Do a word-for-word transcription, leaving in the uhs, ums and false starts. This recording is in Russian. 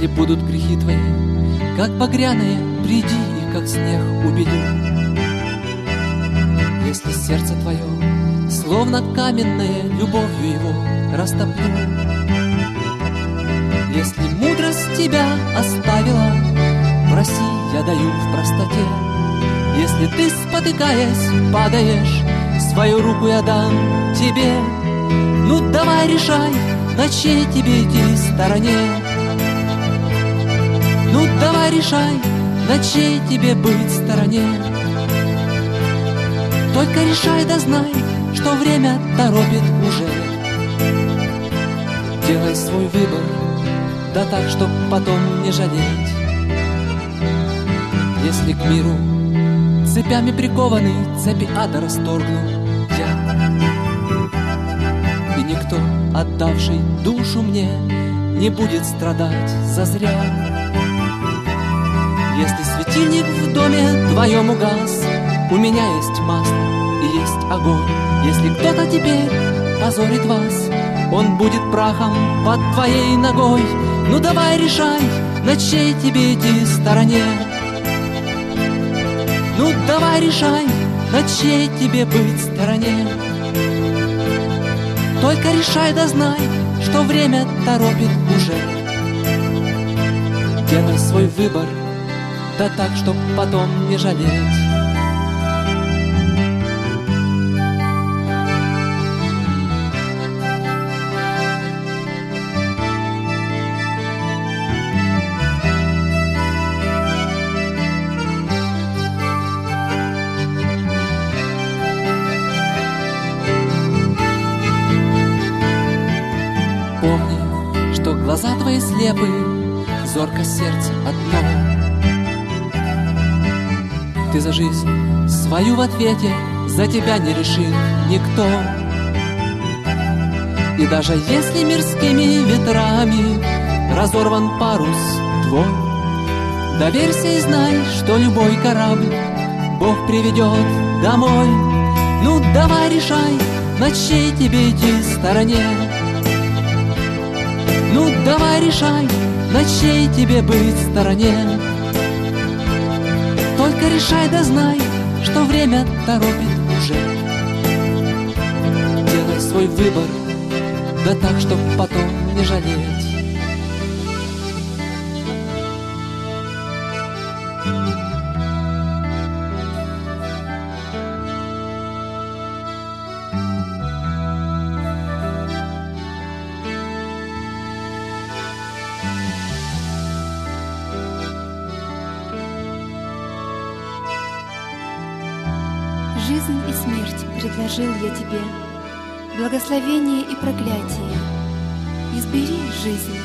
Если будут грехи твои, как багряные, приди и как снег убелю. Если сердце твое, словно каменное, любовью его растоплю. Если мудрость тебя оставила, проси, я даю в простоте. Если ты, спотыкаясь, падаешь, свою руку я дам тебе. Ну давай решай, на чьей тебе идти стороне. Ну давай решай, на чьей тебе быть стороне. Только решай да знай, что время торопит уже. Делай свой выбор, да так, чтоб потом не жалеть. Если к миру цепями прикованы, цепи ада расторгну я. И никто, отдавший душу мне, не будет страдать зазря. Если светильник в доме твоем угас, у меня есть масло и есть огонь. Если кто-то теперь позорит вас, он будет прахом под твоей ногой. Ну давай решай, на чьей тебе идти стороне. Ну давай решай, на чьей тебе быть стороне. Только решай да знай, что время торопит уже. Делай свой выбор, да так, чтоб потом не жалеть. Помни, что глаза твои слепы, зорко сердце одно. Ты за жизнь свою в ответе, за тебя не решит никто. И даже если мирскими ветрами разорван парус твой, доверься и знай, что любой корабль Бог приведет домой. Ну давай решай, на чьей тебе идти стороне. Ну давай решай, на чьей тебе быть стороне. Только решай да знай, что время торопит уже. Делай свой выбор, да так, чтоб потом не жалеть. Жизнь и смерть предложил я тебе, благословение и проклятие. Избери жизнь,